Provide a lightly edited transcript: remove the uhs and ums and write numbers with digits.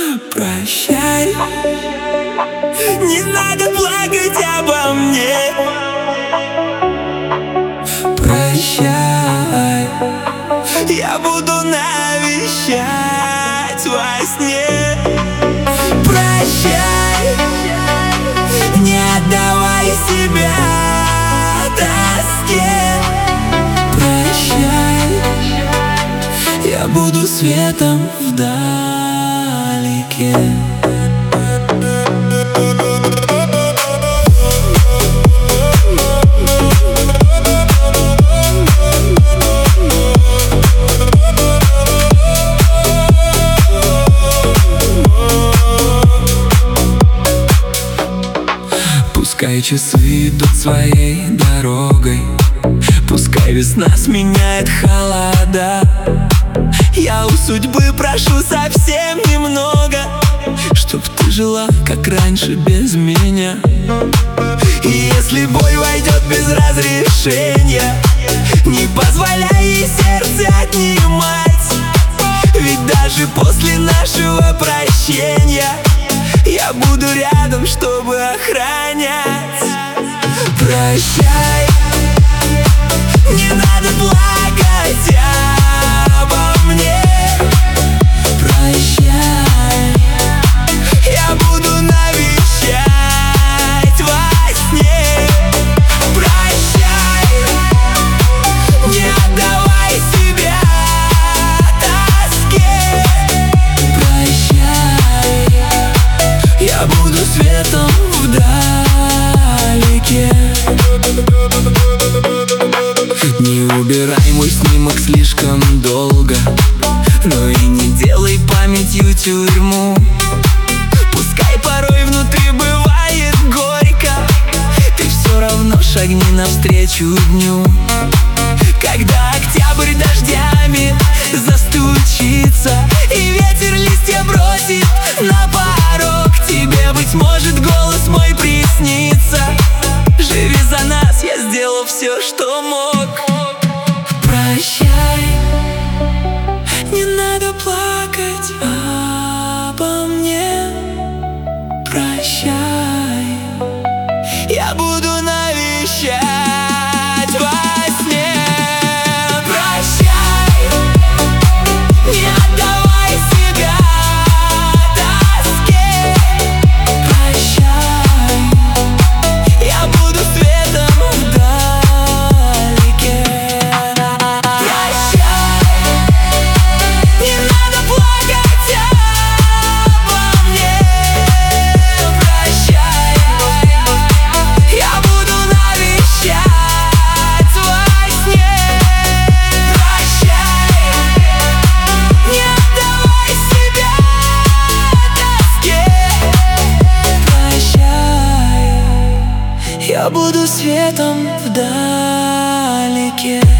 Прощай, не надо плакать обо мне. Прощай, я буду навещать во сне. Прощай, не отдавай себя тоске. Прощай, я буду светом вдалеке. Пускай часы идут своей дорогой, пускай весна сменяет холода. Я у судьбы прошу совсем немного, чтоб ты жила, как раньше, без меня. И если боль войдет без разрешения, не позволяй ей сердце отнимать. Ведь даже после нашего прощения я буду рядом, чтобы охранять. Прощай, не надо плакать обо мне. Прощай, я буду навещать во сне. Прощай, не отдавай себя тоске. Прощай, я буду светом вдалеке. Не убирай мой снимок слишком долго, но и не делай памятью тюрьму. Пускай порой внутри бывает горько, ты все равно шагни навстречу дню. Когда октябрь дождями застучится и ветер листья бросит на порог, тебе, быть может, голос мой приснится. Живи за нас, я сделал все, что мог. Прощай, не надо плакать обо мне. Прощай, я буду навещать во сне. Прощай, не отдавай себя тоске. Прощай, я буду светом вдалеке. Прощай, не надо плакать обо мне. Прощай, я буду навещать во сне. Прощай, не отдавай себя тоске. Прощай, я буду светом вдалеке.